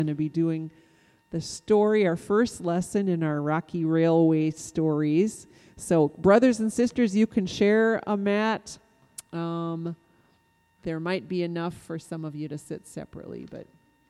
going to be doing the story, our first lesson in our Rocky Railway stories. So, brothers and sisters, you can share a mat. There might be enough for some of you to sit separately, but.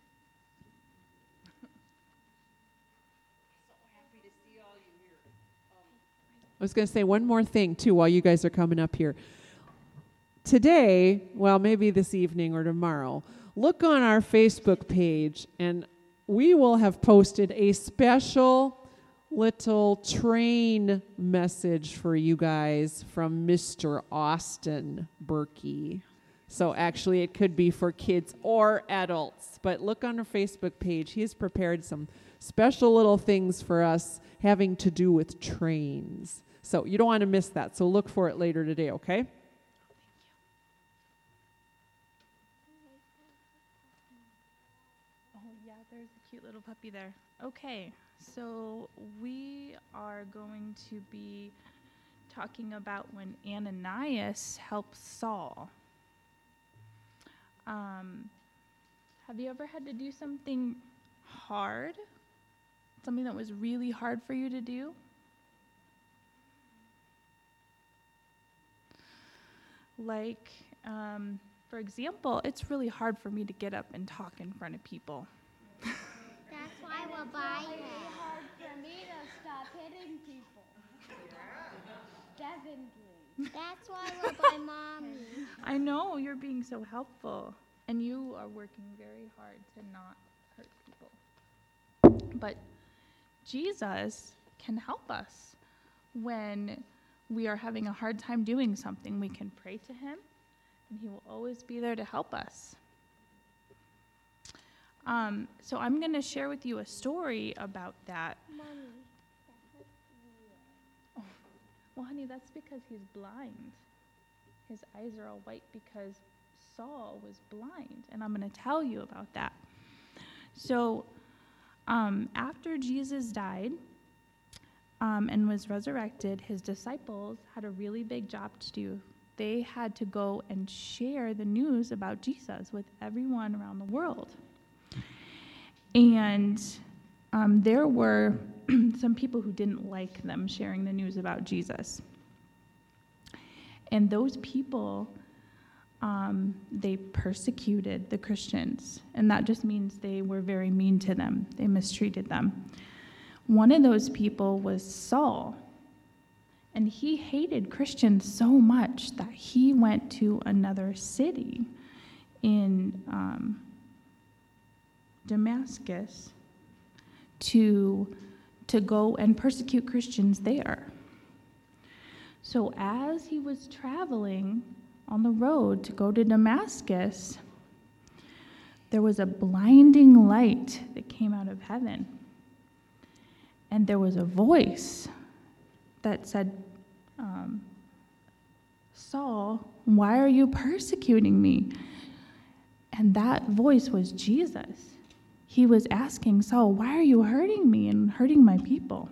I was going to say one more thing, too, while you guys are coming up here. Today, well, maybe this evening or tomorrow, look on our Facebook page, and we will have posted a special little train message for you guys from Mr. Austin Berkey. So actually, it could be for kids or adults, but look on our Facebook page. He has prepared some special little things for us having to do with trains. So you don't want to miss that. So look for it later today, okay? Oh, yeah, there's a cute little puppy there. Okay, so we are going to be talking about when Ananias helped Saul. Have you ever had to do something hard? Something that was really hard for you to do? Like, for example, it's really hard for me to get up and talk in front of people. That's why we'll buy it. It's really hard for me to stop hitting people. Definitely. That's why we'll buy Mommy. I know, you're being so helpful, and you are working very hard to not hurt people. But Jesus can help us when we are having a hard time doing something. We can pray to him, and he will always be there to help us. So I'm going to share with you a story about that. Mommy. Oh, well, honey, that's because he's blind. His eyes are all white because Saul was blind, and I'm going to tell you about that. So after Jesus died and was resurrected, his disciples had a really big job to do. They had to go and share the news about Jesus with everyone around the world. And there were some people who didn't like them sharing the news about Jesus. And those people, they persecuted the Christians. And that just means they were very mean to them. They mistreated them. One of those people was Saul. And he hated Christians so much that he went to another city in Damascus to go and persecute Christians there. So as he was traveling on the road to go to Damascus, there was a blinding light that came out of heaven. And there was a voice that said, Saul, why are you persecuting me? And that voice was Jesus. He was asking Saul, why are you hurting me and hurting my people?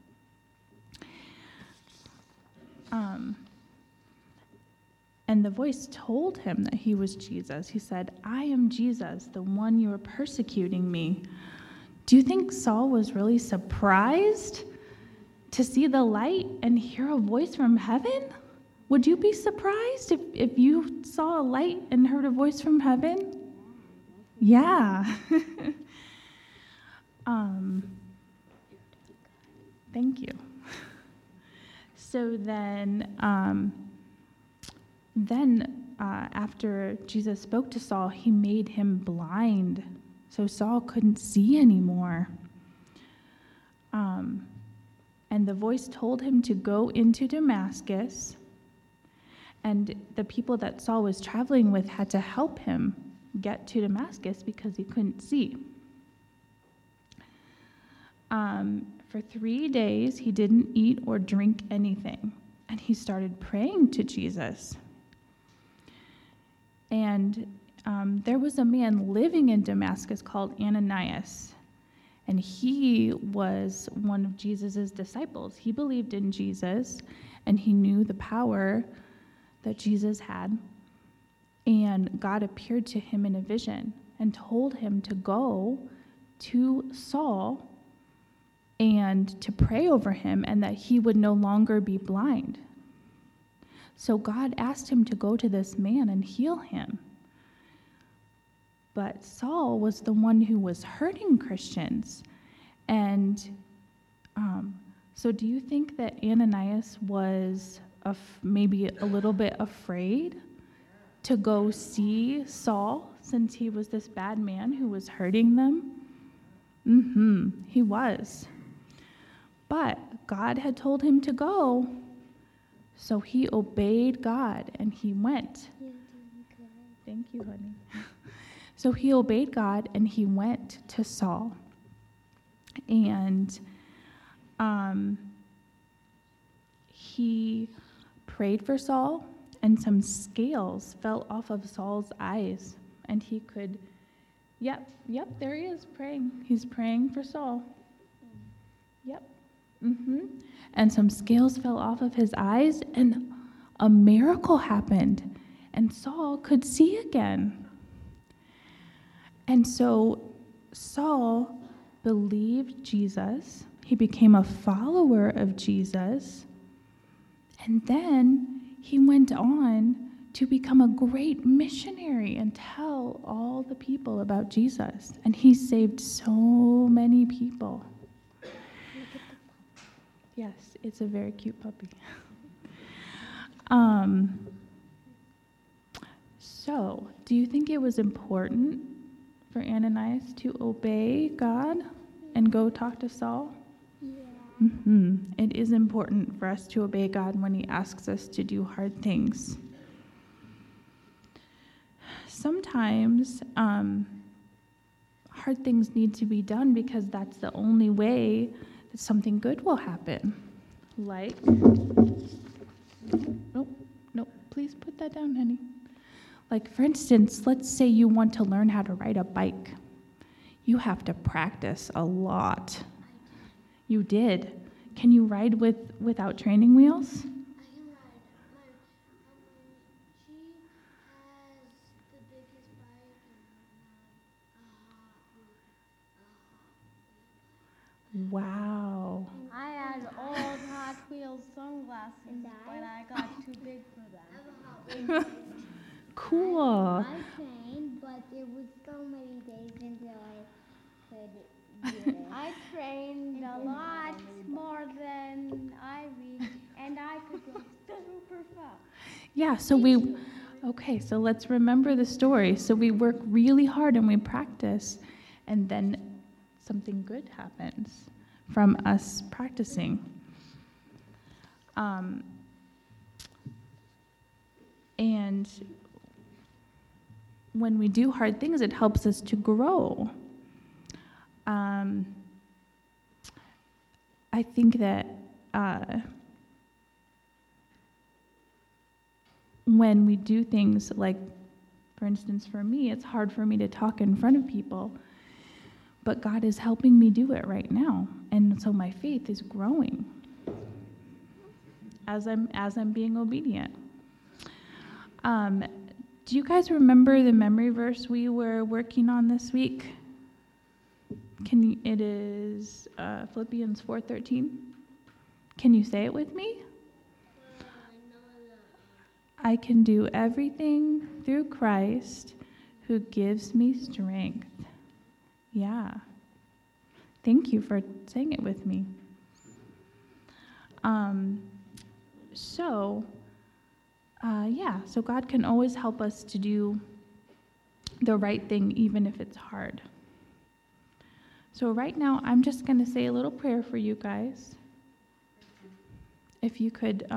And the voice told him that he was Jesus. He said, I am Jesus, the one you are persecuting me. Do you think Saul was really surprised to see the light and hear a voice from heaven? Would you be surprised if you saw a light and heard a voice from heaven? Yeah. Thank you. So then after Jesus spoke to Saul, he made him blind, so Saul couldn't see anymore. And the voice told him to go into Damascus, and the people that Saul was traveling with had to help him get to Damascus because he couldn't see. For 3 days, he didn't eat or drink anything, and he started praying to Jesus. And there was a man living in Damascus called Ananias, and he was one of Jesus' disciples. He believed in Jesus, and he knew the power that Jesus had. And God appeared to him in a vision and told him to go to Saul and to pray over him, and that he would no longer be blind. So God asked him to go to this man and heal him. But Saul was the one who was hurting Christians. And so do you think that Ananias was maybe a little bit afraid to go see Saul, since he was this bad man who was hurting them? He was. But God had told him to go, so he obeyed God and he went. Thank you, honey. So he obeyed God and he went to Saul. And he prayed for Saul, and some scales fell off of Saul's eyes, and he could, yep, there he is praying. He's praying for Saul. Yep. And some scales fell off of his eyes, and a miracle happened, and Saul could see again. And so Saul believed Jesus. He became a follower of Jesus. And then he went on to become a great missionary and tell all the people about Jesus. And he saved so many people. Yes, it's a very cute puppy. So, do you think it was important for Ananias to obey God and go talk to Saul? Yeah. It is important for us to obey God when he asks us to do hard things. Sometimes hard things need to be done because that's the only way that something good will happen. Like, nope, please put that down, honey. Like, for instance, let's say you want to learn how to ride a bike. You have to practice a lot. You did. Can you ride without training wheels? I can ride. She has the biggest bike and Wow. I had old Hot Wheels sunglasses, but I got too big for them. Cool. I trained, but it was so many days until I could do it. I trained a lot more than Ivy, and I could go super fast. Yeah, so so let's remember the story. So we work really hard and we practice, and then something good happens from us practicing. And when we do hard things, it helps us to grow. I think that when we do things like, for instance, for me, it's hard for me to talk in front of people, but God is helping me do it right now. And so my faith is growing as I'm being obedient. Do you guys remember the memory verse we were working on this week? It is Philippians 4:13. Can you say it with me? I can do everything through Christ who gives me strength. Yeah. Thank you for saying it with me. So God can always help us to do the right thing, even if it's hard. So right now, I'm just going to say a little prayer for you guys. If you could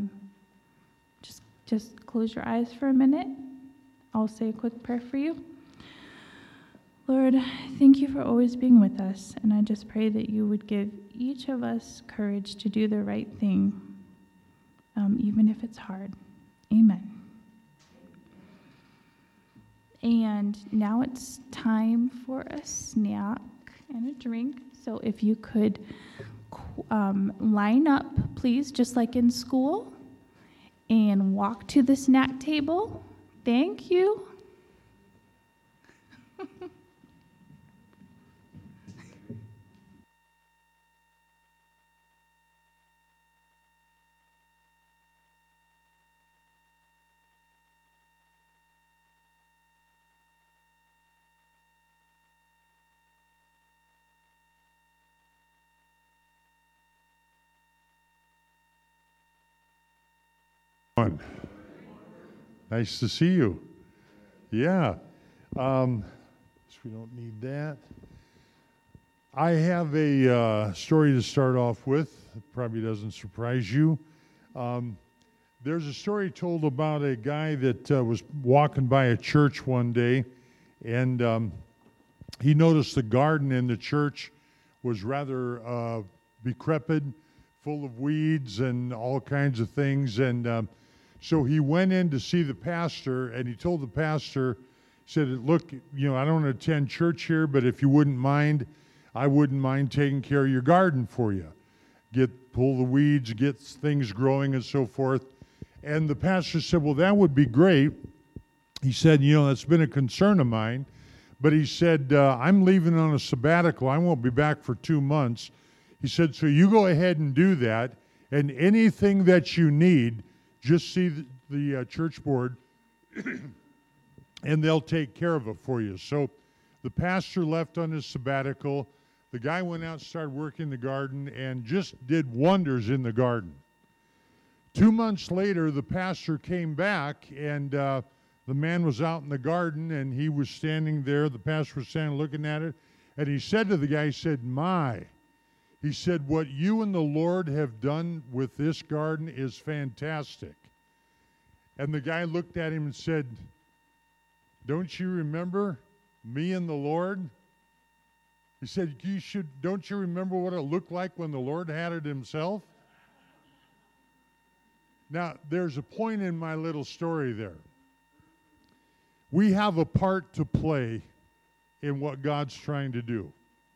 just close your eyes for a minute. I'll say a quick prayer for you. Lord, thank you for always being with us, and I just pray that you would give each of us courage to do the right thing, even if it's hard. Amen. And now it's time for a snack and a drink. So if you could line up, please, just like in school, and walk to the snack table. Thank you. Nice to see you. Yeah. So we don't need that. I have a story to start off with. It probably doesn't surprise you. There's a story told about a guy that was walking by a church one day, and he noticed the garden in the church was rather decrepit, full of weeds and all kinds of things. And so he went in to see the pastor, and he told the pastor, he said, look, I don't attend church here, but if you wouldn't mind, I wouldn't mind taking care of your garden for you. Pull the weeds, get things growing and so forth. And the pastor said, well, that would be great. He said, that's been a concern of mine. But he said, I'm leaving on a sabbatical. I won't be back for 2 months. He said, so you go ahead and do that. And anything that you need, just see the church board, and they'll take care of it for you. So the pastor left on his sabbatical. The guy went out and started working the garden and just did wonders in the garden. 2 months later, the pastor came back, and the man was out in the garden, and he was standing there. The pastor was standing looking at it, and he said to the guy, he said, he said, what you and the Lord have done with this garden is fantastic. And the guy looked at him and said, don't you remember me and the Lord? He said, don't you remember what it looked like when the Lord had it himself? Now, there's a point in my little story there. We have a part to play in what God's trying to do.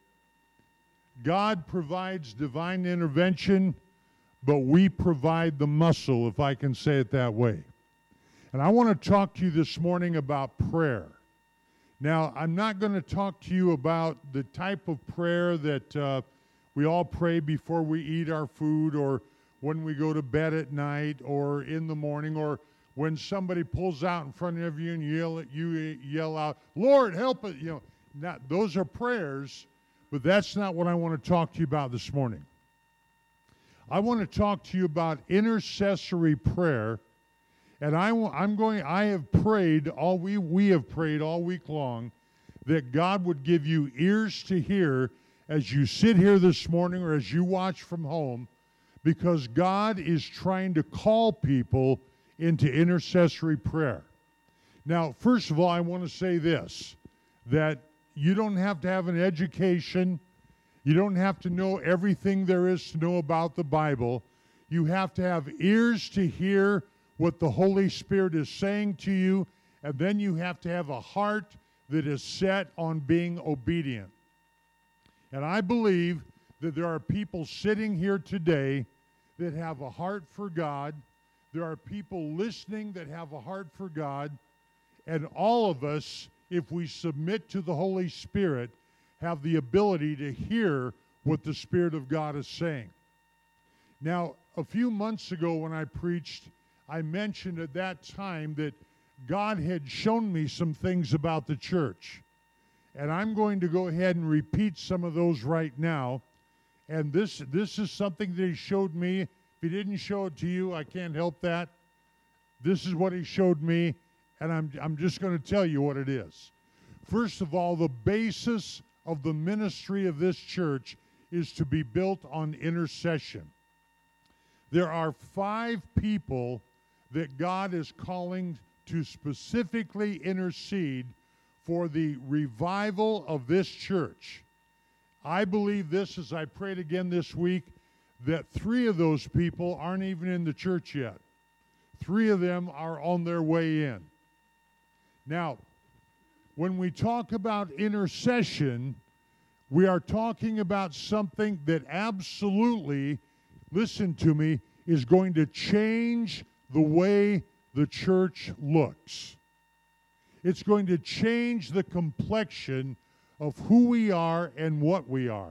God provides divine intervention, but we provide the muscle, if I can say it that way. And I want to talk to you this morning about prayer. Now, I'm not going to talk to you about the type of prayer that we all pray before we eat our food, or when we go to bed at night, or in the morning, or when somebody pulls out in front of you and you yell out, Lord, help it. Those are prayers, but that's not what I want to talk to you about this morning. I want to talk to you about intercessory prayer. And we have prayed all week long that God would give you ears to hear as you sit here this morning or as you watch from home, because God is trying to call people into intercessory prayer. Now, first of all, I want to say this, that you don't have to have an education. You don't have to know everything there is to know about the Bible. You have to have ears to hear what the Holy Spirit is saying to you, and then you have to have a heart that is set on being obedient. And I believe that there are people sitting here today that have a heart for God. There are people listening that have a heart for God. And all of us, if we submit to the Holy Spirit, have the ability to hear what the Spirit of God is saying. Now, a few months ago when I preached, I mentioned at that time that God had shown me some things about the church. And I'm going to go ahead and repeat some of those right now. And this is something that he showed me. If he didn't show it to you, I can't help that. This is what he showed me, and I'm just going to tell you what it is. First of all, the basis of the ministry of this church is to be built on intercession. There are 5 people that God is calling to specifically intercede for the revival of this church. I believe this, as I prayed again this week, that 3 of those people aren't even in the church yet. 3 of them are on their way in. Now, when we talk about intercession, we are talking about something that absolutely, listen to me, is going to change the way the church looks. It's going to change the complexion of who we are and what we are.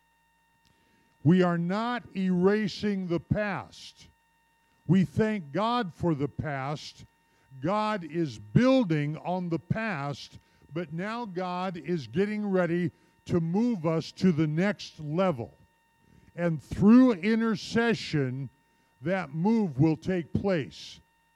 We are not erasing the past. We thank God for the past. God is building on the past, but now God is getting ready to move us to the next level. And through intercession, that move will take place.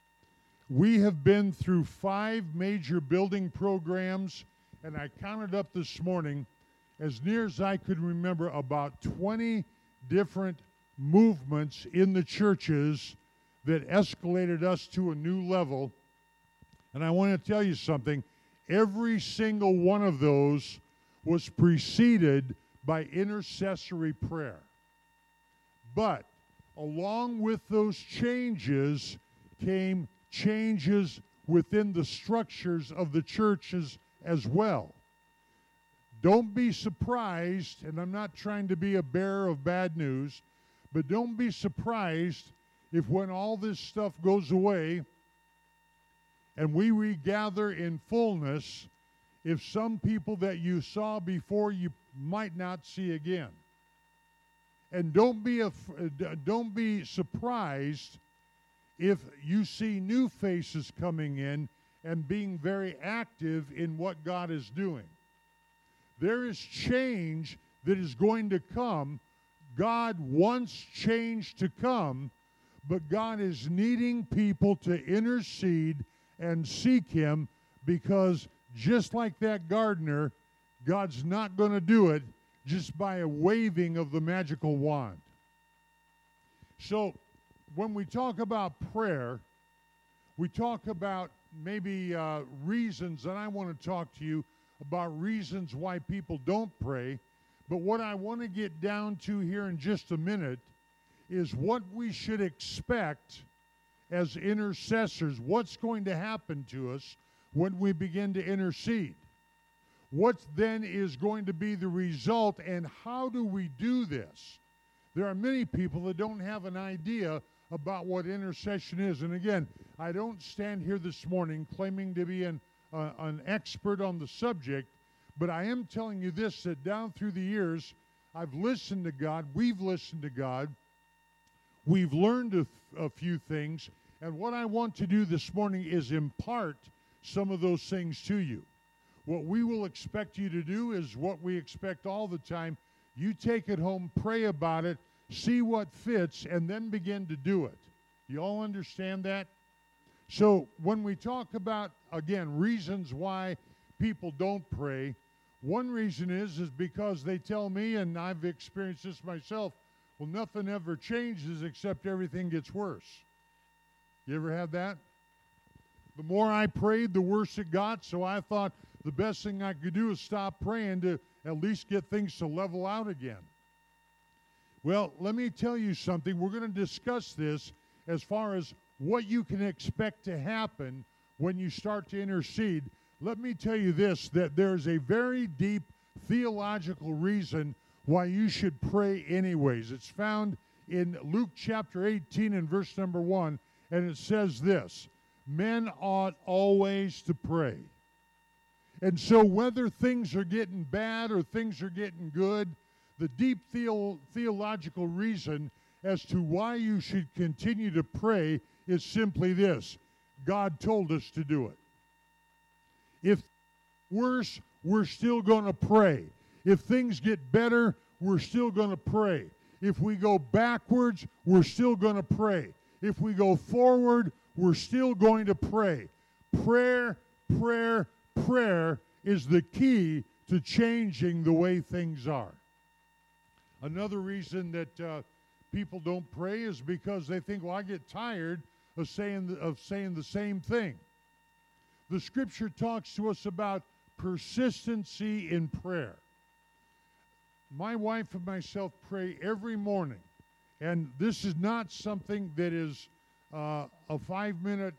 We have been through 5 major building programs, and I counted up this morning, as near as I could remember, about 20 different movements in the churches that escalated us to a new level. And I want to tell you something. Every single one of those was preceded by intercessory prayer. But along with those changes came changes within the structures of the churches as well. Don't be surprised, and I'm not trying to be a bearer of bad news, but don't be surprised if when all this stuff goes away and we regather in fullness, if some people that you saw before you might not see again. And don't be surprised if you see new faces coming in and being very active in what God is doing. There is change that is going to come. God wants change to come, but God is needing people to intercede and seek Him, because just like that gardener, God's not going to do it just by a waving of the magical wand. So when we talk about prayer, we talk about maybe reasons, and I want to talk to you about reasons why people don't pray. But what I want to get down to here in just a minute is what we should expect as intercessors. What's going to happen to us when we begin to intercede? What then is going to be the result, and how do we do this? There are many people that don't have an idea about what intercession is. And again, I don't stand here this morning claiming to be an expert on the subject, but I am telling you this, that down through the years, I've listened to God, we've listened to God, we've learned a few things, and what I want to do this morning is impart some of those things to you. What we will expect you to do is what we expect all the time. You take it home, pray about it, see what fits, and then begin to do it. You all understand that? So when we talk about, again, reasons why people don't pray, one reason is because they tell me, and I've experienced this myself, well, nothing ever changes except everything gets worse. You ever had that? The more I prayed, the worse it got, so I thought the best thing I could do is stop praying to at least get things to level out again. Well, let me tell you something. We're going to discuss this as far as what you can expect to happen when you start to intercede. Let me tell you this, that there's a very deep theological reason why you should pray anyways. It's found in Luke chapter 18 and verse number 1, and it says this: men ought always to pray. And so whether things are getting bad or things are getting good, the deep theological reason as to why you should continue to pray is simply this: God told us to do it. If worse, we're still going to pray. If things get better, we're still going to pray. If we go backwards, we're still going to pray. If we go forward, we're still going to pray. Prayer, prayer, prayer is the key to changing the way things are. Another reason that people don't pray is because they think, well, I get tired of saying the same thing. The Scripture talks to us about persistency in prayer. My wife and myself pray every morning, and this is not something that is a 5-minute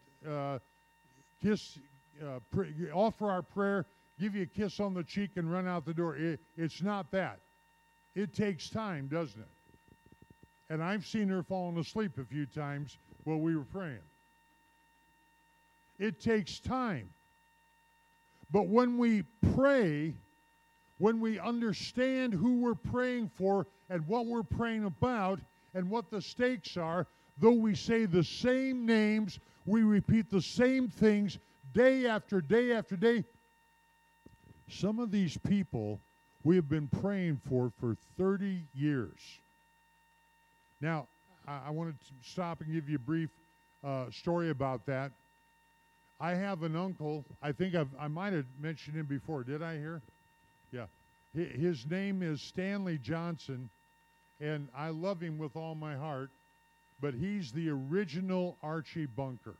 kiss, offer our prayer, give you a kiss on the cheek, and run out the door. It's not that. It takes time, doesn't it? And I've seen her falling asleep a few times while we were praying. It takes time. But when we pray, when we understand who we're praying for and what we're praying about and what the stakes are, though we say the same names, we repeat the same things day after day after day. Some of these people we have been praying for 30 years. Now, I want to stop and give you a brief story about that. I have an uncle. I think I might have mentioned him before. Did I here? Yeah. His name is Stanley Johnson, and I love him with all my heart, but he's the original Archie Bunker.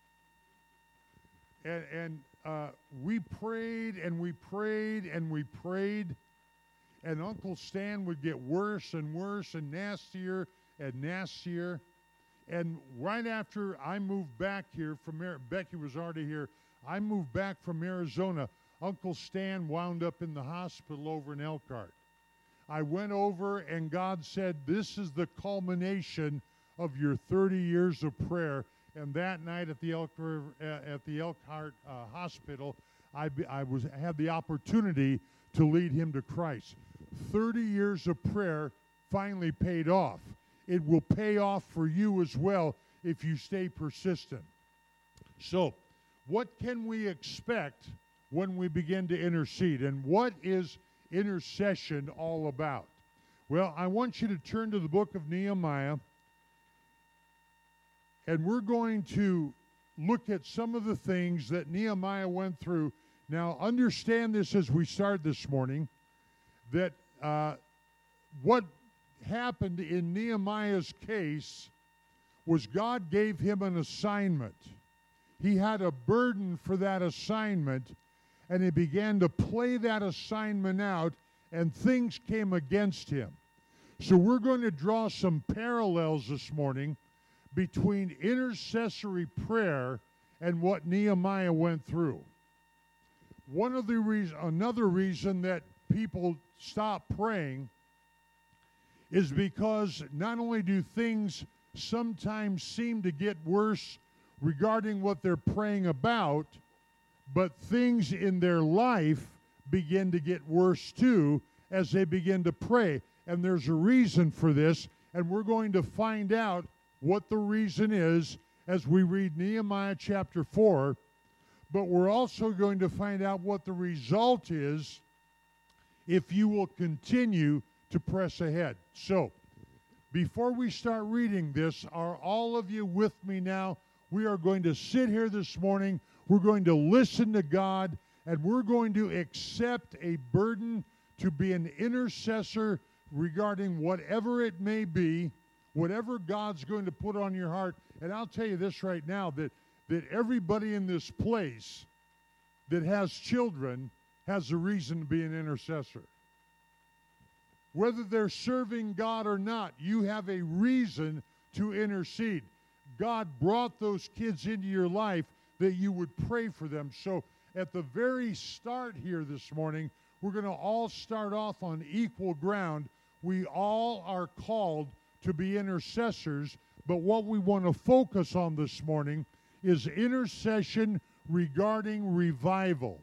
And we prayed and we prayed and we prayed, and Uncle Stan would get worse and worse and nastier and nastier. And right after I moved back here from Becky was already here. I moved back from Arizona. Uncle Stan wound up in the hospital over in Elkhart. I went over, and God said, "This is the culmination of your 30 years of prayer." And that night at the Elkhart Hospital, I had the opportunity to lead him to Christ. 30 years of prayer finally paid off. It will pay off for you as well if you stay persistent. So, what can we expect when we begin to intercede? And what is intercession all about? Well, I want you to turn to the book of Nehemiah, and we're going to look at some of the things that Nehemiah went through. Now, understand this as we start this morning, that what happened in Nehemiah's case was God gave him an assignment. He had a burden for that assignment, and he began to play that assignment out, and things came against him. So we're going to draw some parallels this morning between intercessory prayer and what Nehemiah went through. Another reason that people stop praying is because not only do things sometimes seem to get worse regarding what they're praying about, but things in their life begin to get worse too as they begin to pray. And there's a reason for this, and we're going to find out what the reason is as we read Nehemiah chapter 4, but we're also going to find out what the result is if you will continue to press ahead. So, before we start reading this, are all of you with me now? We are going to sit here this morning, we're going to listen to God, and we're going to accept a burden to be an intercessor regarding whatever it may be, whatever God's going to put on your heart. And I'll tell you this right now, that everybody in this place that has children has a reason to be an intercessor. Whether they're serving God or not, you have a reason to intercede. God brought those kids into your life that you would pray for them. So at the very start here this morning, we're going to all start off on equal ground. We all are called to be intercessors, but what we want to focus on this morning is intercession regarding revival.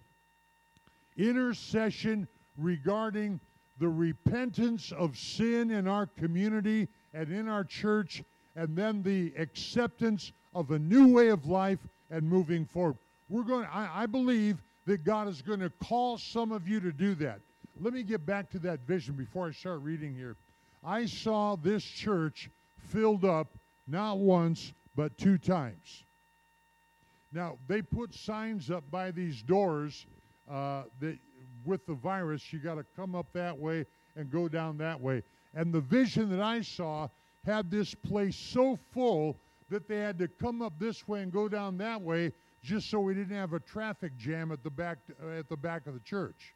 Intercession regarding the repentance of sin in our community and in our church, and then the acceptance of a new way of life and moving forward. I believe that God is going to call some of you to do that. Let me get back to that vision before I start reading here. I saw this church filled up not once, but 2 times. Now, they put signs up by these doors that with the virus, you got to come up that way and go down that way. And the vision that I saw had this place so full that they had to come up this way and go down that way just so we didn't have a traffic jam at the back of the church.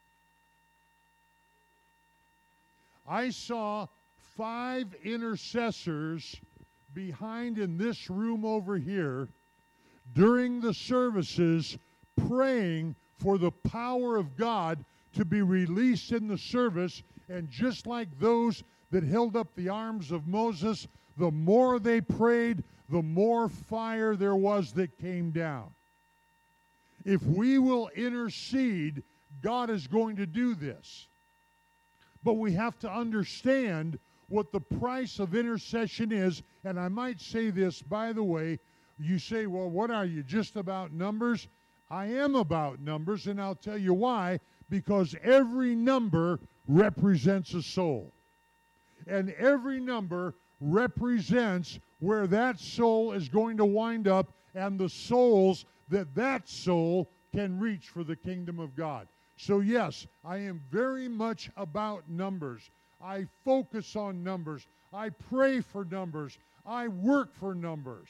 I saw 5 intercessors behind in this room over here during the services praying for the power of God to be released in the service. And just like those that held up the arms of Moses, the more they prayed, the more fire there was that came down. If we will intercede, God is going to do this. But we have to understand what the price of intercession is. And I might say this, by the way, you say, well, what are you, just about numbers? I am about numbers, and I'll tell you why. Because every number represents a soul. And every number represents where that soul is going to wind up and the souls that that soul can reach for the kingdom of God. So yes, I am very much about numbers. I focus on numbers. I pray for numbers. I work for numbers.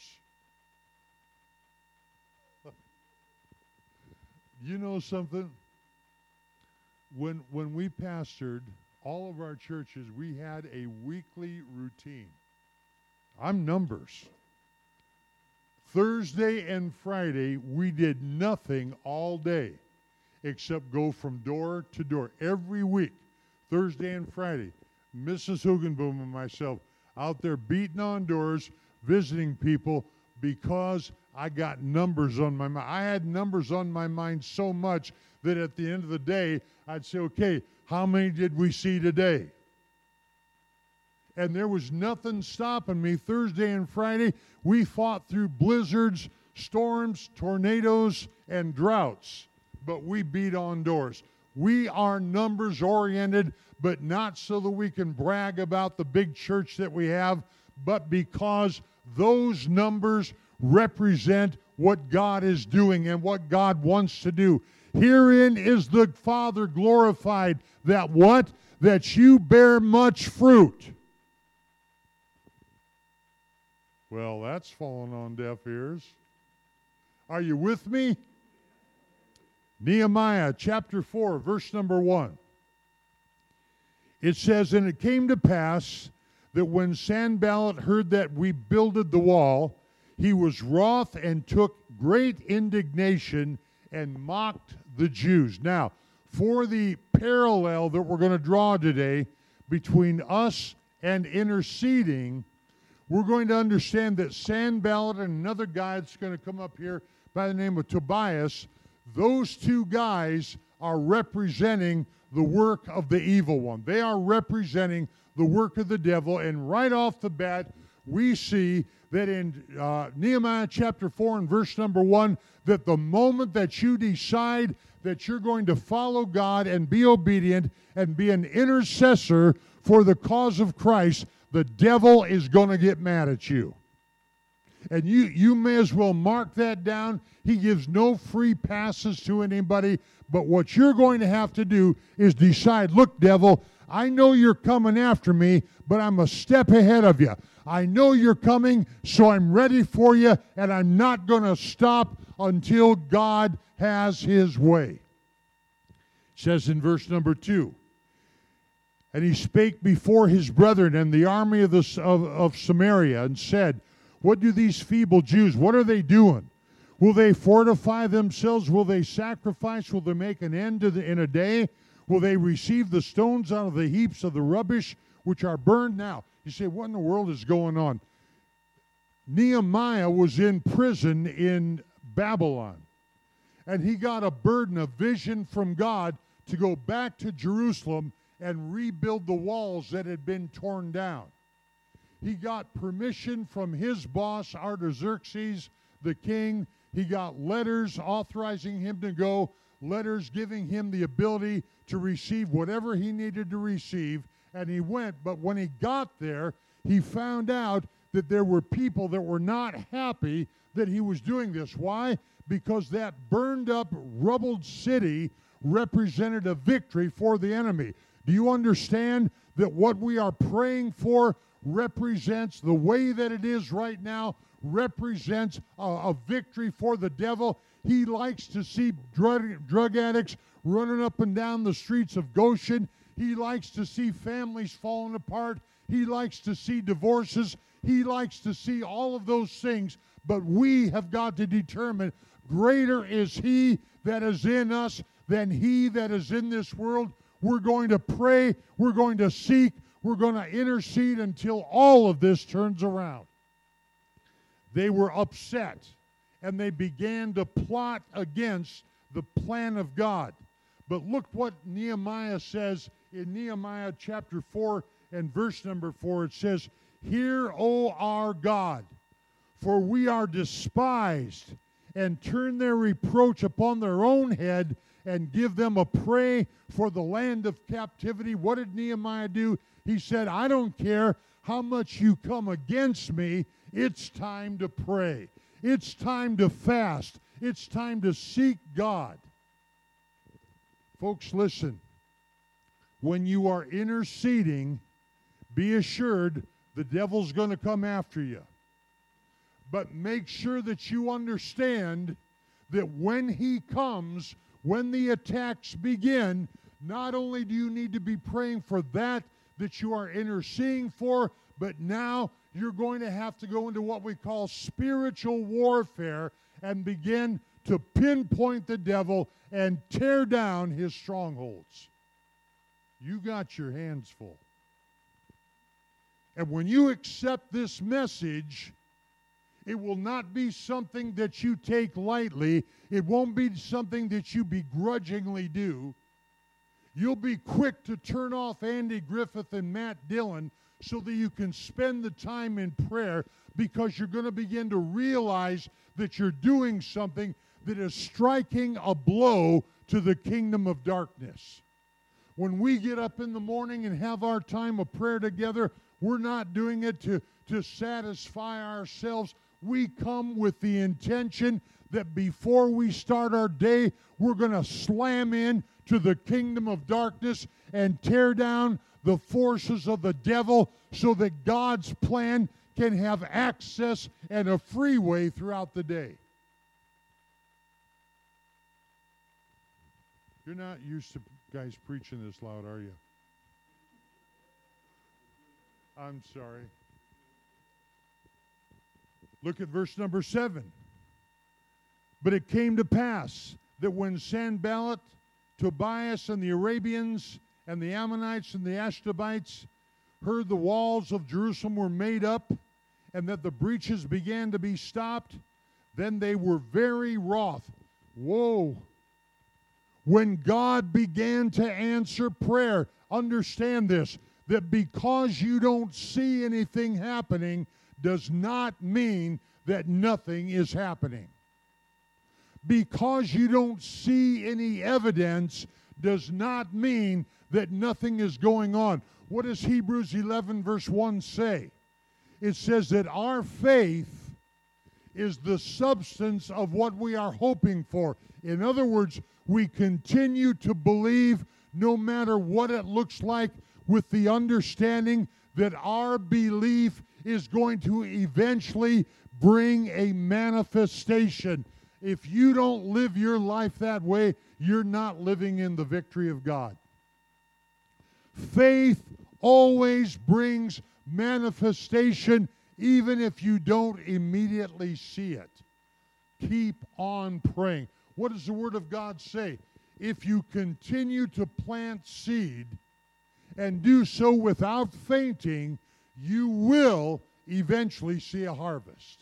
You know something? When we pastored all of our churches, we had a weekly routine. I'm numbers. Thursday and Friday, we did nothing all day except go from door to door every week, Thursday and Friday. Mrs. Hugenboom and myself out there beating on doors, visiting people, because I got numbers on my mind. I had numbers on my mind so much that at the end of the day, I'd say, okay, how many did we see today? And there was nothing stopping me. Thursday and Friday, we fought through blizzards, storms, tornadoes, and droughts, but we beat on doors. We are numbers oriented, but not so that we can brag about the big church that we have, but because those numbers represent what God is doing and what God wants to do. Herein is the Father glorified, that what? That you bear much fruit. Well, that's fallen on deaf ears. Are you with me? Nehemiah chapter 4, verse number 1. It says, "And it came to pass that when Sanballat heard that we builded the wall, he was wroth and took great indignation and mocked the Jews." Now, for the parallel that we're going to draw today between us and interceding, we're going to understand that Sanballat and another guy that's going to come up here by the name of Tobias, those two guys are representing the work of the evil one. They are representing the work of the devil. And right off the bat, we see that in Nehemiah chapter 4 and verse number 1, that the moment that you decide that you're going to follow God and be obedient and be an intercessor for the cause of Christ, the devil is going to get mad at you. And you may as well mark that down. He gives no free passes to anybody. But what you're going to have to do is decide, look, devil, I know you're coming after me, but I'm a step ahead of you. I know you're coming, so I'm ready for you, and I'm not going to stop until God has his way. It says in verse number 2, "And he spake before his brethren and the army of Samaria, and said, What do these feeble Jews, what are they doing? Will they fortify themselves? Will they sacrifice? Will they make an end in a day? Will they receive the stones out of the heaps of the rubbish which are burned?" Now, you say, what in the world is going on? Nehemiah was in prison in Babylon, and he got a burden, a vision from God to go back to Jerusalem and rebuild the walls that had been torn down. He got permission from his boss, Artaxerxes, the king. He got letters authorizing him to go, letters giving him the ability to receive whatever he needed to receive, and he went. But when he got there, he found out that there were people that were not happy that he was doing this. Why? Because that burned up, rubbled city represented a victory for the enemy. Do you understand that what we are praying for represents, the way that it is right now, represents a victory for the devil? He likes to see drug addicts running up and down the streets of Goshen. He likes to see families falling apart. He likes to see divorces. He likes to see all of those things. But we have got to determine, greater is he that is in us than he that is in this world. We're going to pray. We're going to seek. We're going to intercede until all of this turns around. They were upset, and they began to plot against the plan of God. But look what Nehemiah says in Nehemiah chapter 4 and verse number 4. It says, "Hear, O our God, for we are despised, and turn their reproach upon their own head, and give them a prey for the land of captivity." What did Nehemiah do? He said, I don't care how much you come against me, it's time to pray. It's time to fast. It's time to seek God. Folks, listen. When you are interceding, be assured the devil's going to come after you. But make sure that you understand that when he comes, when the attacks begin, not only do you need to be praying for that you are interceding for, but now you're going to have to go into what we call spiritual warfare and begin to pinpoint the devil and tear down his strongholds. You got your hands full. And when you accept this message, it will not be something that you take lightly. It won't be something that you begrudgingly do. You'll be quick to turn off Andy Griffith and Matt Dillon so that you can spend the time in prayer, because you're going to begin to realize that you're doing something that is striking a blow to the kingdom of darkness. When we get up in the morning and have our time of prayer together, we're not doing it to satisfy ourselves. We come with the intention that before we start our day, we're going to slam in to the kingdom of darkness and tear down the forces of the devil so that God's plan can have access and a freeway throughout the day. You're not used to guys preaching this loud, are you? I'm sorry. Look at verse number 7. But it came to pass that when Sanballat, Tobias, and the Arabians, and the Ammonites, and the Ashtabites heard the walls of Jerusalem were made up, and that the breaches began to be stopped, then they were very wroth. Whoa! When God began to answer prayer, understand this, that because you don't see anything happening does not mean that nothing is happening. Because you don't see any evidence does not mean that nothing is going on. What does Hebrews 11 verse 1 say? It says that our faith is the substance of what we are hoping for. In other words, we continue to believe no matter what it looks like, with the understanding that our belief is going to eventually bring a manifestation. If you don't live your life that way, you're not living in the victory of God. Faith always brings manifestation, even if you don't immediately see it. Keep on praying. What does the Word of God say? If you continue to plant seed and do so without fainting, you will eventually see a harvest.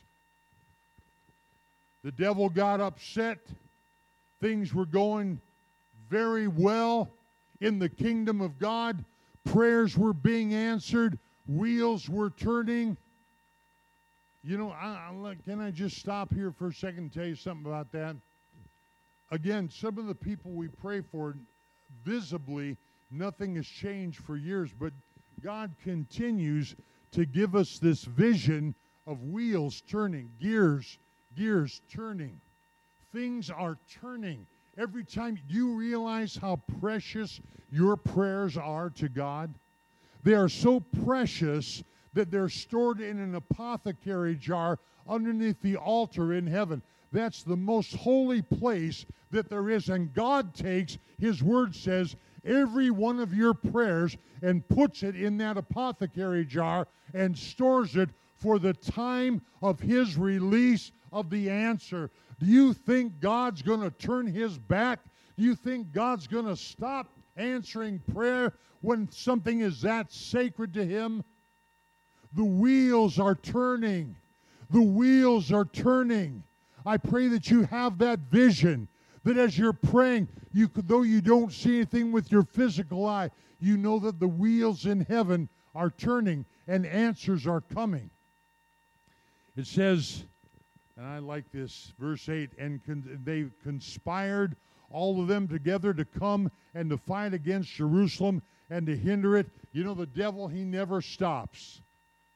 The devil got upset. Things were going very well in the kingdom of God. Prayers were being answered. Wheels were turning. You know, can I just stop here for a second and tell you something about that? Again, some of the people we pray for, visibly, nothing has changed for years, but God continues to give us this vision of wheels turning, gears turning. Things are turning. Every time, do you realize how precious your prayers are to God? They are so precious that they're stored in an apothecary jar underneath the altar in heaven. That's the most holy place that there is. And God takes, His Word says, every one of your prayers and puts it in that apothecary jar and stores it for the time of His release of the answer. Do you think God's going to turn His back? Do you think God's going to stop answering prayer when something is that sacred to Him? The wheels are turning. The wheels are turning. I pray that you have that vision, that as you're praying, though you don't see anything with your physical eye, you know that the wheels in heaven are turning and answers are coming. It says, and I like this, verse 8, and they conspired, all of them together, to come and to fight against Jerusalem and to hinder it. You know, the devil, he never stops.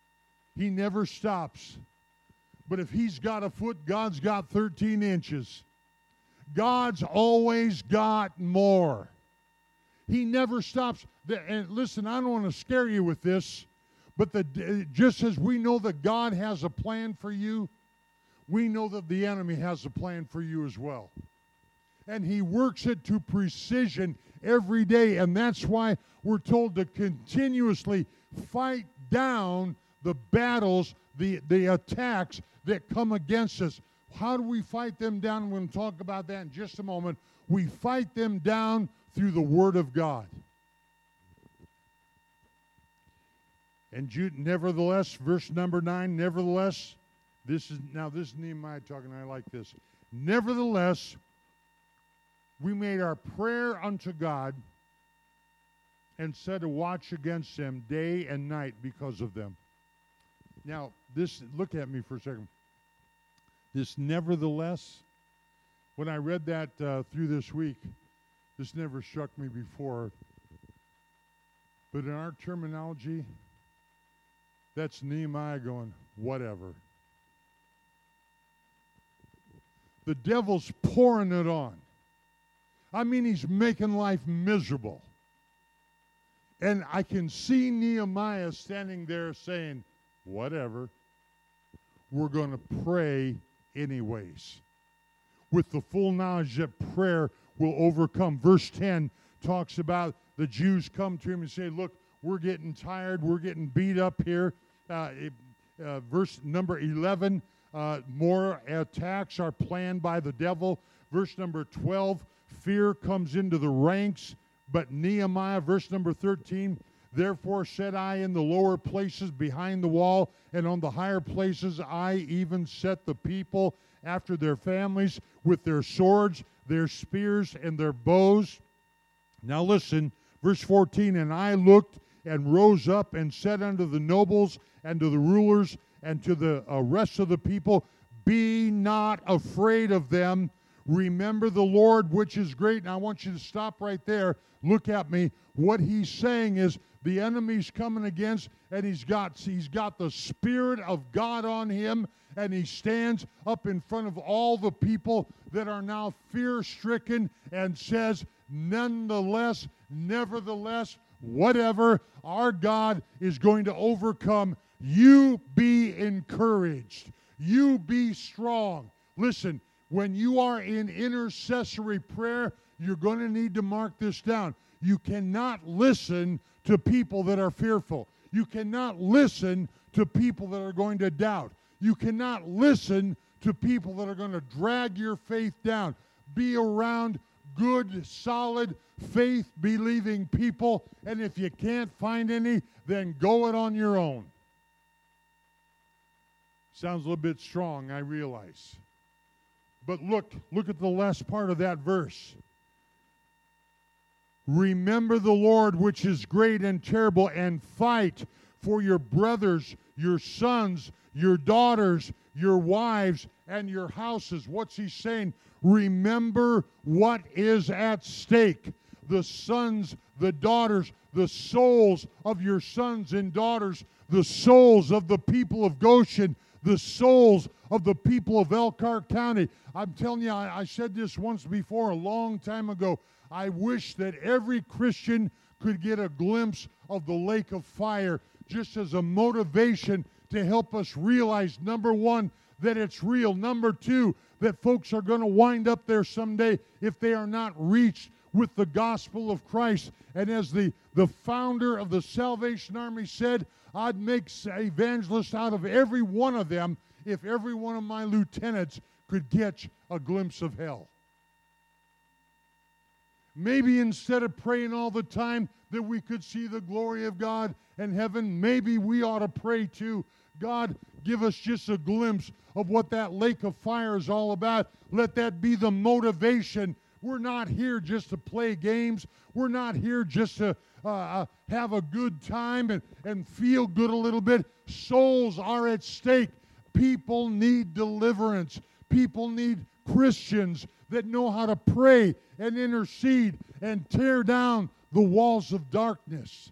He never stops. But if he's got a foot, God's got 13 inches. God's always got more. He never stops. And listen, I don't want to scare you with this, but just as we know that God has a plan for you, we know that the enemy has a plan for you as well. And he works it to precision every day. And that's why we're told to continuously fight down the battles, the attacks that come against us. How do we fight them down? I'm going to talk about that in just a moment. We fight them down through the Word of God. And nevertheless, verse number 9, nevertheless, this is Nehemiah talking, I like this. Nevertheless, we made our prayer unto God and set a watch against them day and night because of them. Now, look at me for a second. This nevertheless, when I read that through this week, this never struck me before. But in our terminology, that's Nehemiah going, whatever. The devil's pouring it on. I mean, he's making life miserable. And I can see Nehemiah standing there saying, whatever, we're going to pray anyways, with the full knowledge that prayer will overcome. Verse 10 talks about the Jews come to him and say, look, we're getting tired, we're getting beat up here. Verse number 11, more attacks are planned by the devil. Verse number 12, fear comes into the ranks. But Nehemiah, verse number 13, therefore said I in the lower places behind the wall, and on the higher places I even set the people after their families with their swords, their spears, and their bows. Now listen, verse 14, and I looked and rose up and said unto the nobles and to the rulers and to the rest of the people, be not afraid of them. Remember the Lord, which is great. And I want you to stop right there. Look at me. What he's saying is the enemy's coming against, and he's got the Spirit of God on him, and he stands up in front of all the people that are now fear-stricken and says, nonetheless, nevertheless, whatever, our God is going to overcome. You be encouraged. You be strong. Listen, when you are in intercessory prayer, you're going to need to mark this down. You cannot listen to people that are fearful. You cannot listen to people that are going to doubt. You cannot listen to people that are going to drag your faith down. Be around good, solid, faith-believing people, and if you can't find any, then go it on your own. Sounds a little bit strong, I realize. But look at the last part of that verse. Remember the Lord, which is great and terrible, and fight for your brothers, your sons, your daughters, your wives, and your houses. What's he saying? Remember what is at stake. The sons, the daughters, the souls of your sons and daughters, the souls of the people of Goshen, the souls of the people of Elkhart County. I'm telling you, I said this once before a long time ago. I wish that every Christian could get a glimpse of the lake of fire just as a motivation to help us realize, number one, that it's real. Number two, that folks are going to wind up there someday if they are not reached with the gospel of Christ. And as the founder of the Salvation Army said, I'd make evangelists out of every one of them if every one of my lieutenants could catch a glimpse of hell. Maybe instead of praying all the time that we could see the glory of God in heaven, maybe we ought to pray too. God, give us just a glimpse of what that lake of fire is all about. Let that be the motivation. We're not here just to play games. We're not here just to have a good time and feel good a little bit. Souls are at stake. People need deliverance. People need Christians that know how to pray and intercede and tear down the walls of darkness.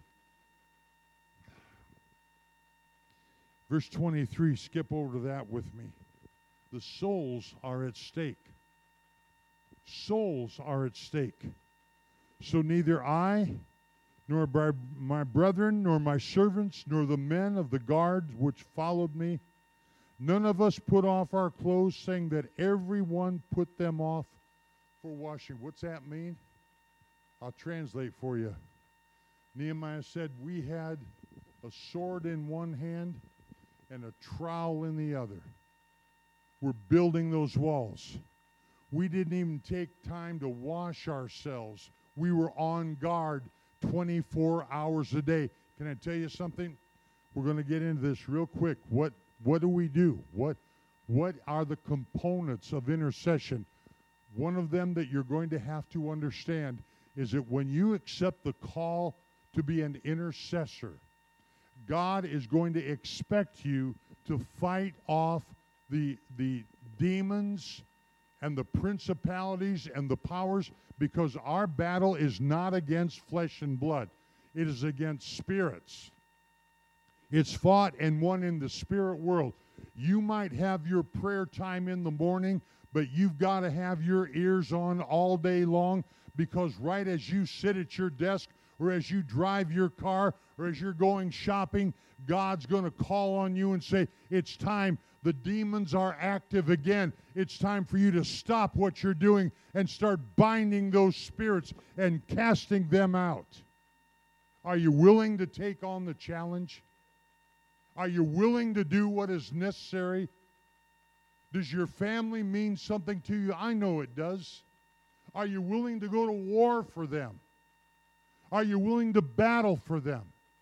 Verse 23, skip over to that with me. The souls are at stake. Souls are at stake. So neither I, nor my brethren, nor my servants, nor the men of the guard which followed me, none of us put off our clothes, saying that everyone put them off for washing. What's that mean? I'll translate for you. Nehemiah said, we had a sword in one hand and a trowel in the other. We're building those walls. We didn't even take time to wash ourselves. We were on guard 24 hours a day. Can I tell you something? We're going to get into this real quick. What do we do? What are the components of intercession? One of them that you're going to have to understand is that when you accept the call to be an intercessor, God is going to expect you to fight off the demons and the principalities and the powers, because our battle is not against flesh and blood. It is against spirits. It's fought and won in the spirit world. You might have your prayer time in the morning, but you've got to have your ears on all day long, because right as you sit at your desk or as you drive your car or as you're going shopping, God's going to call on you and say, it's time. The demons are active again. It's time for you to stop what you're doing and start binding those spirits and casting them out. Are you willing to take on the challenge? Are you willing to do what is necessary? Does your family mean something to you? I know it does. Are you willing to go to war for them? Are you willing to battle for them?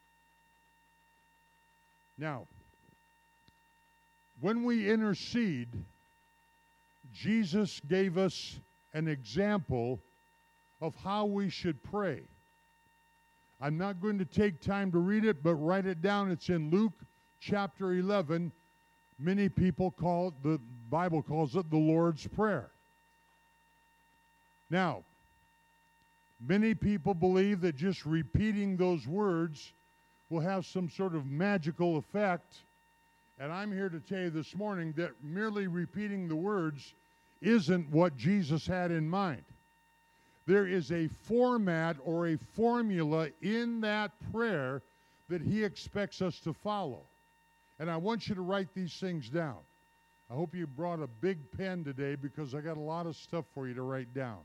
Now, when we intercede, Jesus gave us an example of how we should pray. I'm not going to take time to read it, but write it down. It's in Luke chapter 11. Many people call it, the Bible calls it the Lord's Prayer. Now, many people believe that just repeating those words will have some sort of magical effect. And I'm here to tell you this morning that merely repeating the words isn't what Jesus had in mind. There is a format or a formula in that prayer that he expects us to follow. And I want you to write these things down. I hope you brought a big pen today, because I got a lot of stuff for you to write down.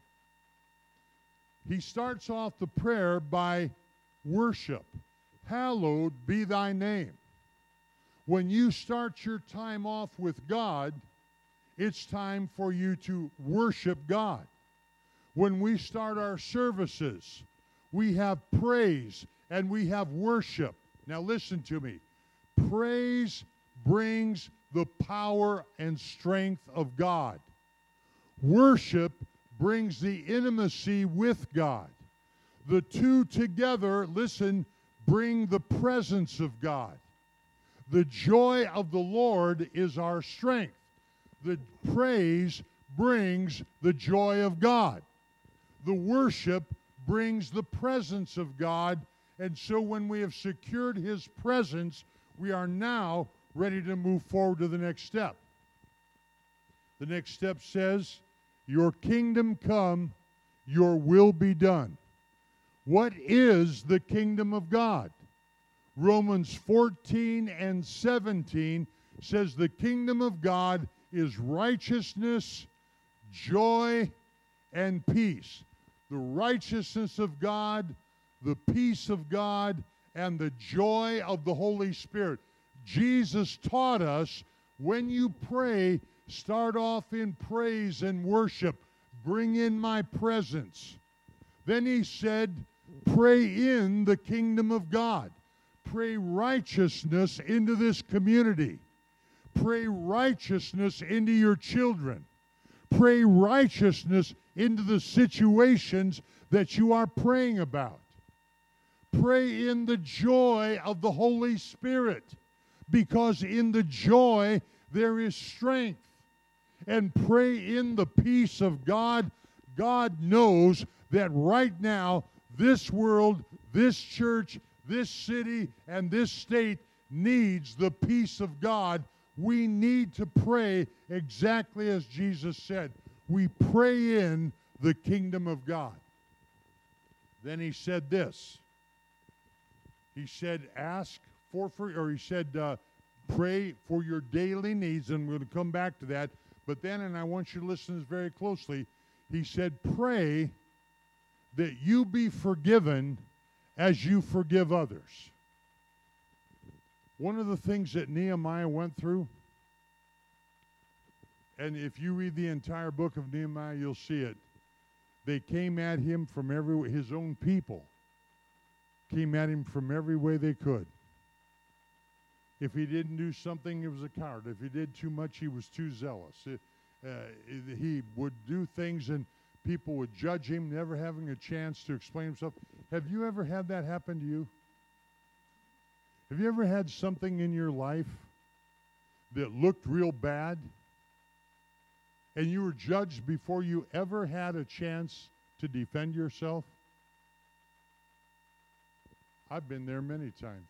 He starts off the prayer by worship. Hallowed be thy name. When you start your time off with God, it's time for you to worship God. When we start our services, we have praise and we have worship. Now listen to me. Praise brings the power and strength of God. Worship brings the intimacy with God. The two together, listen, bring the presence of God. The joy of the Lord is our strength. The praise brings the joy of God. The worship brings the presence of God. And so when we have secured his presence, we are now ready to move forward to the next step. The next step says, your kingdom come, your will be done. What is the kingdom of God? Romans 14 and 17 says the kingdom of God is righteousness, joy, and peace. The righteousness of God, the peace of God, and the joy of the Holy Spirit. Jesus taught us, when you pray, start off in praise and worship. Bring in my presence. Then he said, pray in the kingdom of God. Pray righteousness into this community. Pray righteousness into your children. Pray righteousness into the situations that you are praying about. Pray in the joy of the Holy Spirit, because in the joy there is strength. And pray in the peace of God. God knows that right now, this world, this church, this city, and this state needs the peace of God. We need to pray exactly as Jesus said. We pray in the kingdom of God. Then he said this. He said, pray for your daily needs, and we're going to come back to that. But then, and I want you to listen to this very closely, he said, pray that you be forgiven as you forgive others. One of the things that Nehemiah went through, and if you read the entire book of Nehemiah, you'll see it. They came at him from his own people came at him from every way they could. If he didn't do something, he was a coward. If he did too much, he was too zealous. He would do things and people would judge him, never having a chance to explain himself. Have you ever had that happen to you? Have you ever had something in your life that looked real bad and you were judged before you ever had a chance to defend yourself? I've been there many times.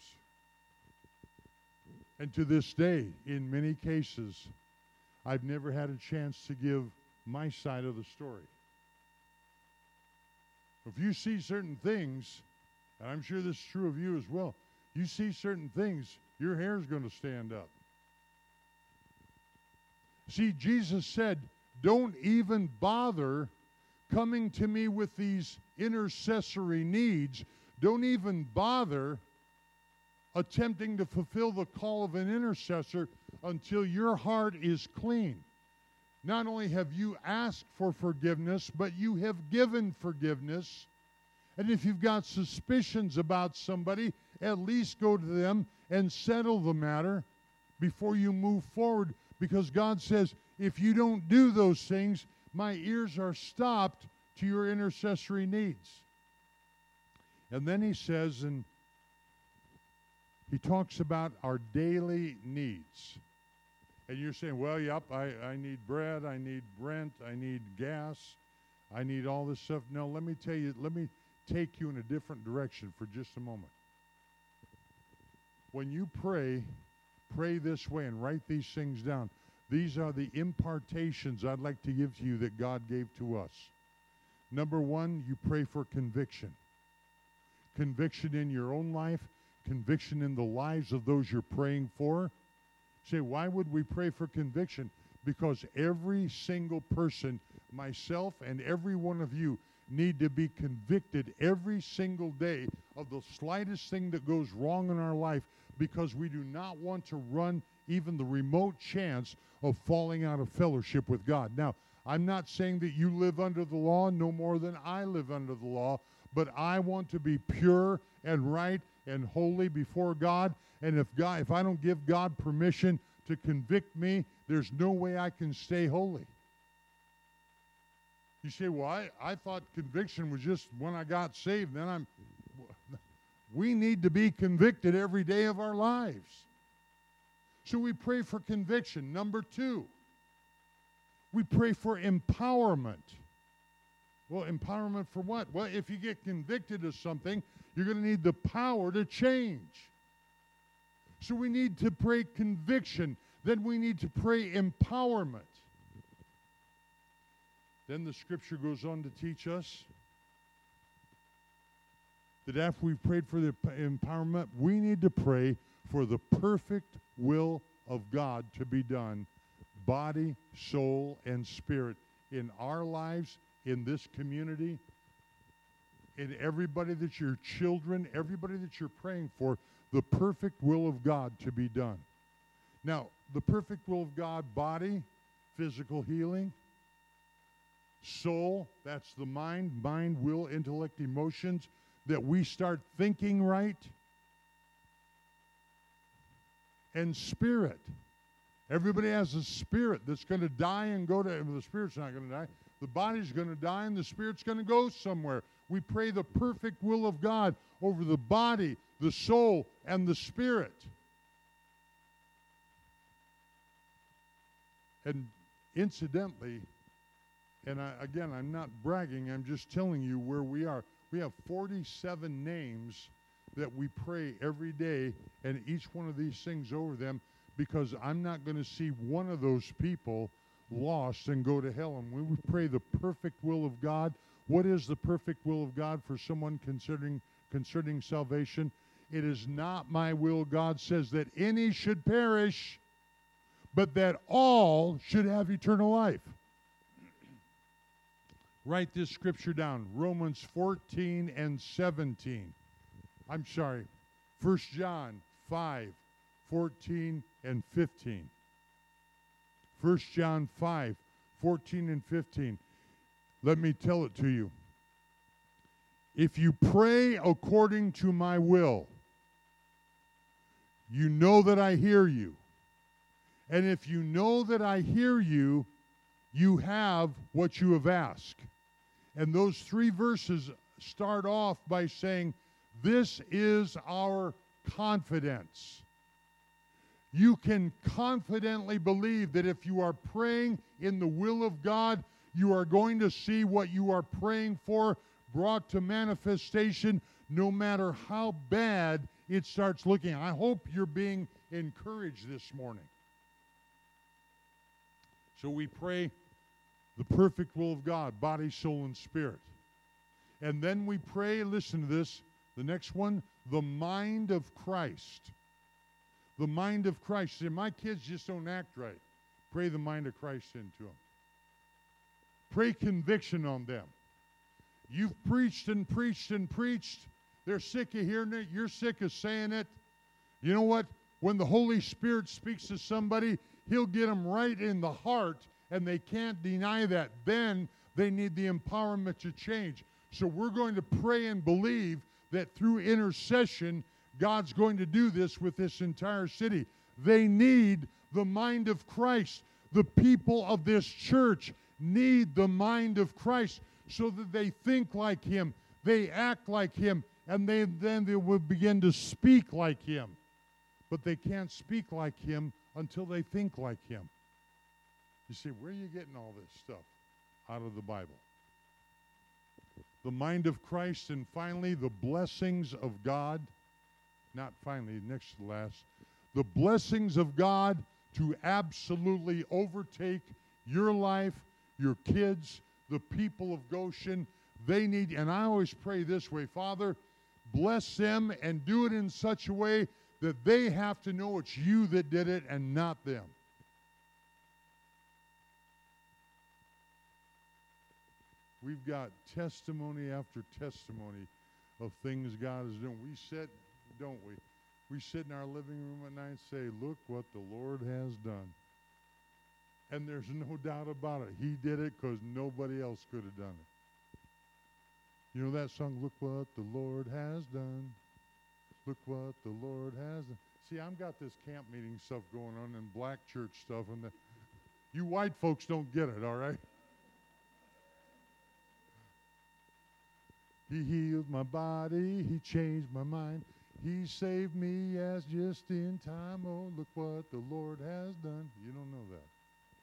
And to this day, in many cases, I've never had a chance to give my side of the story. If you see certain things, and I'm sure this is true of you as well, you see certain things, your hair's going to stand up. See, Jesus said, don't even bother coming to me with these intercessory needs. Don't even bother attempting to fulfill the call of an intercessor until your heart is clean. Not only have you asked for forgiveness, but you have given forgiveness. And if you've got suspicions about somebody, at least go to them and settle the matter before you move forward. Because God says, if you don't do those things, my ears are stopped to your intercessory needs. And then he says, and he talks about our daily needs. And you're saying, well, yep, I need bread, I need rent, I need gas, I need all this stuff. No, let me tell you, let me take you in a different direction for just a moment. When you pray this way and write these things down. These are the impartations I'd like to give to you that God gave to us. Number one, you pray for conviction. Conviction in your own life, conviction in the lives of those you're praying for. Say, why would we pray for conviction? Because every single person, myself and every one of you, need to be convicted every single day of the slightest thing that goes wrong in our life, because we do not want to run even the remote chance of falling out of fellowship with God. Now, I'm not saying that you live under the law no more than I live under the law, but I want to be pure and right and holy before God. And if I don't give God permission to convict me, there's no way I can stay holy. You say, well, I thought conviction was just when I got saved. Then we need to be convicted every day of our lives. So we pray for conviction. Number two, we pray for empowerment. Well, empowerment for what? Well, if you get convicted of something, you're going to need the power to change. So we need to pray conviction. Then we need to pray empowerment. Then the scripture goes on to teach us that after we've prayed for the empowerment, we need to pray for the perfect will of God to be done, body, soul, and spirit, in our lives, in this community, in everybody that's your children, everybody that you're praying for, the perfect will of God to be done. Now, the perfect will of God, body, physical healing, soul, that's the mind, will, intellect, emotions, that we start thinking right, and spirit. Everybody has a spirit that's going to die and go to, the spirit's not going to die. The body's going to die and the spirit's going to go somewhere. We pray the perfect will of God over the body, the soul, and the spirit. And incidentally, and again, I'm not bragging, I'm just telling you where we are. We have 47 names that we pray every day, and each one of these things over them, because I'm not going to see one of those people lost and go to hell. And when we pray the perfect will of God, what is the perfect will of God for someone concerning salvation? It is not my will, God says, that any should perish, but that all should have eternal life. Write this scripture down, Romans 14 and 17. I'm sorry, 1 John 5, 14 and 15. 1 John 5, 14 and 15. Let me tell it to you. If you pray according to my will, you know that I hear you. And if you know that I hear you, you have what you have asked. And those 3 verses start off by saying, this is our confidence. You can confidently believe that if you are praying in the will of God, you are going to see what you are praying for brought to manifestation, no matter how bad it starts looking. I hope you're being encouraged this morning. So we pray the perfect will of God, body, soul, and spirit. And then we pray, listen to this, the next one, the mind of Christ. The mind of Christ. See, my kids just don't act right. Pray the mind of Christ into them. Pray conviction on them. You've preached and preached and preached. They're sick of hearing it. You're sick of saying it. You know what? When the Holy Spirit speaks to somebody, He'll get them right in the heart, and they can't deny that. Then they need the empowerment to change. So we're going to pray and believe that through intercession, God's going to do this with this entire city. They need the mind of Christ. The people of this church need the mind of Christ so that they think like Him, they act like Him, and then they will begin to speak like Him. But they can't speak like Him until they think like Him. You say, where are you getting all this stuff? Out of the Bible. The mind of Christ, and finally, the blessings of God. Not finally, next to last. The blessings of God to absolutely overtake your life, your kids, the people of Goshen. They need, and I always pray this way, Father, bless them and do it in such a way that they have to know it's you that did it and not them. We've got testimony after testimony of things God is doing. We sit, don't we? We sit in our living room at night and say, look what the Lord has done. And there's no doubt about it. He did it because nobody else could have done it. You know that song, Look What the Lord Has Done. Look what the Lord has done. See, I've got this camp meeting stuff going on and black church stuff. And you white folks don't get it, all right? He healed my body. He changed my mind. He saved me as just in time. Oh, look what the Lord has done. You don't know that.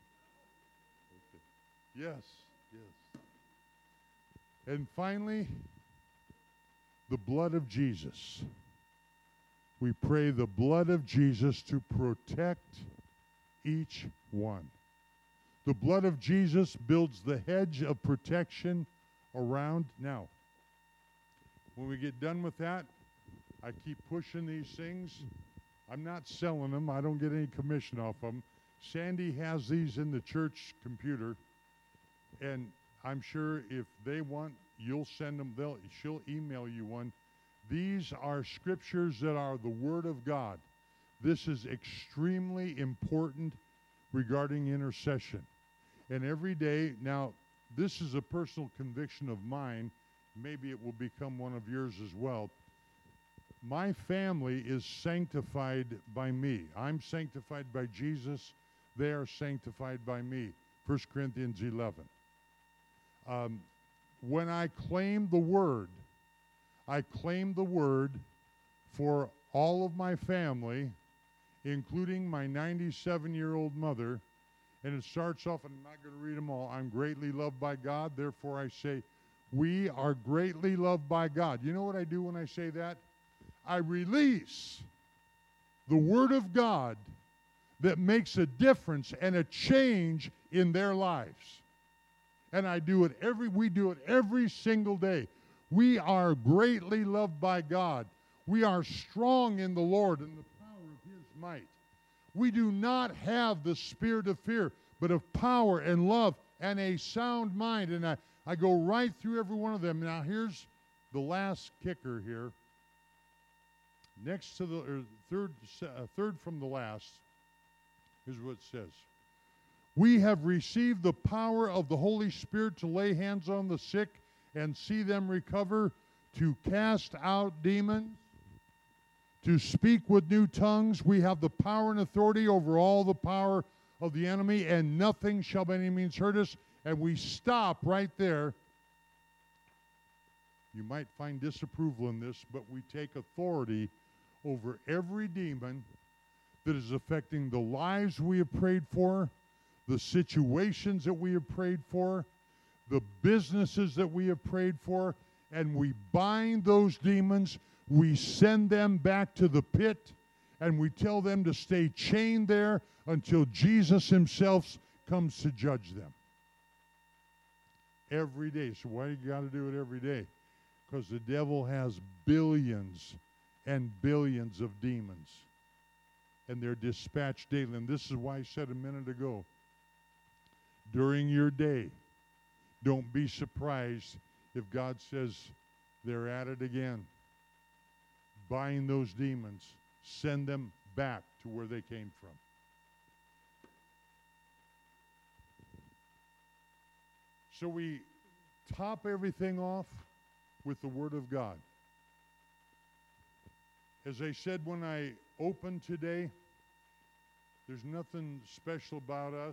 Okay. Yes, yes. And finally, the blood of Jesus. We pray the blood of Jesus to protect each one. The blood of Jesus builds the hedge of protection around. Now, when we get done with that, I keep pushing these things. I'm not selling them. I don't get any commission off them. Sandy has these in the church computer, and I'm sure if they want, you'll send them. She'll email you one. These are scriptures that are the Word of God. This is extremely important regarding intercession. And every day, now, this is a personal conviction of mine. Maybe it will become one of yours as well. My family is sanctified by me. I'm sanctified by Jesus. They are sanctified by me. 1 Corinthians 11. When I claim the Word, I claim the Word for all of my family, including my 97-year-old mother. And it starts off, and I'm not going to read them all. I'm greatly loved by God, therefore I say, we are greatly loved by God. You know what I do when I say that? I release the Word of God that makes a difference and a change in their lives. And we do it every single day. We are greatly loved by God. We are strong in the Lord and the power of His might. We do not have the spirit of fear, but of power and love and a sound mind. And I go right through every one of them. Now here's the last kicker here. Next to the third from the last, here's what it says. We have received the power of the Holy Spirit to lay hands on the sick and see them recover, to cast out demons, to speak with new tongues. We have the power and authority over all the power of the enemy, and nothing shall by any means hurt us. And we stop right there. You might find disapproval in this, but we take authority over every demon that is affecting the lives we have prayed for, the situations that we have prayed for, the businesses that we have prayed for, and we bind those demons. We send them back to the pit, and we tell them to stay chained there until Jesus Himself comes to judge them. Every day. So why do you got to do it every day? Because the devil has billions and billions of demons, and they're dispatched daily. And this is why I said a minute ago, during your day, don't be surprised if God says they're at it again. Bind those demons. Send them back to where they came from. So we top everything off with the Word of God. As I said when I opened today, there's nothing special about us.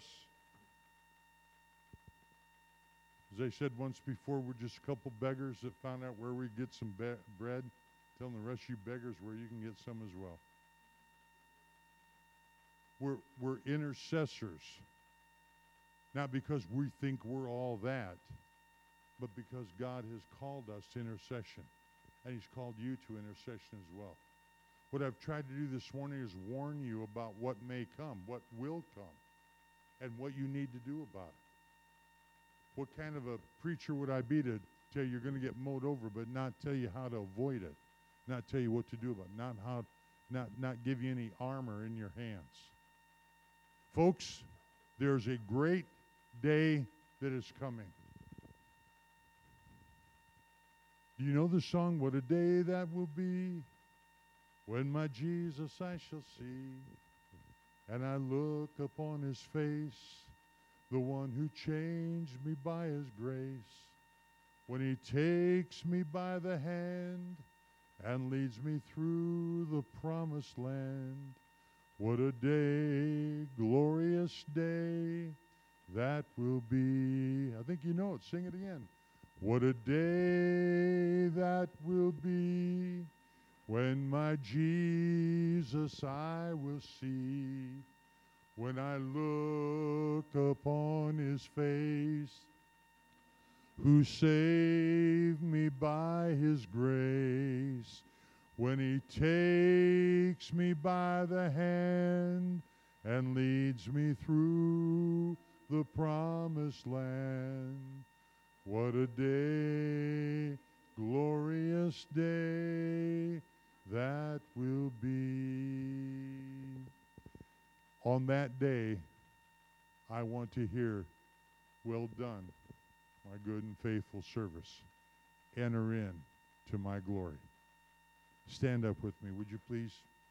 As I said once before, we're just a couple beggars that found out where we get some bread. Telling the rest of you beggars where you can get some as well. We're intercessors. Not because we think we're all that, but because God has called us to intercession. And He's called you to intercession as well. What I've tried to do this morning is warn you about what may come, what will come, and what you need to do about it. What kind of a preacher would I be to tell you you're going to get mowed over, but not tell you how to avoid it, not tell you what to do about it, not give you any armor in your hands? Folks, there's a great day that is coming. Do you know the song, What a Day That Will Be, when my Jesus I shall see, and I look upon His face, the one who changed me by His grace, when He takes me by the hand and leads me through the promised land. What a day, glorious day that will be. I think you know it. Sing it again. What a day that will be, when my Jesus I will see, when I look upon His face, who saved me by His grace, when He takes me by the hand and leads me through the promised land. What a day, glorious day that will be. On that day, I want to hear, well done, my good and faithful service. Enter in to my glory. Stand up with me, would you please?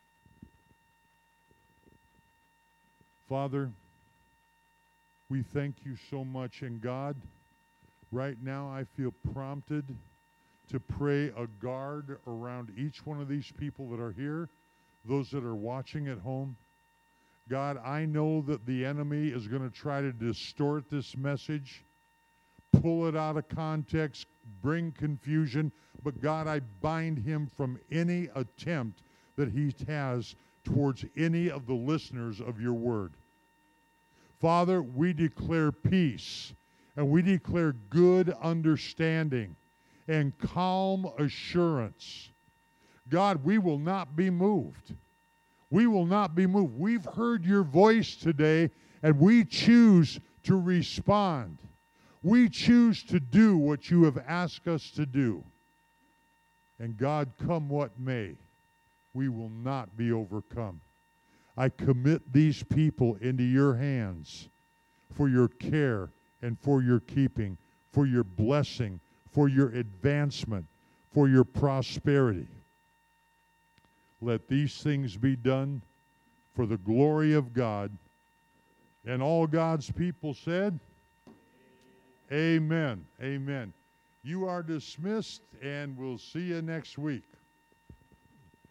Father, we thank you so much. And God, right now I feel prompted to pray a guard around each one of these people that are here, those that are watching at home. God, I know that the enemy is going to try to distort this message, pull it out of context, bring confusion. But God, I bind him from any attempt that he has towards any of the listeners of your word. Father, we declare peace, and we declare good understanding and calm assurance. God, we will not be moved. We will not be moved. We've heard your voice today, and we choose to respond. We choose to do what you have asked us to do. And God, come what may, we will not be overcome. I commit these people into your hands for your care and for your keeping, for your blessing, for your advancement, for your prosperity. Let these things be done for the glory of God. And all God's people said, Amen. Amen. You are dismissed, and we'll see you next week.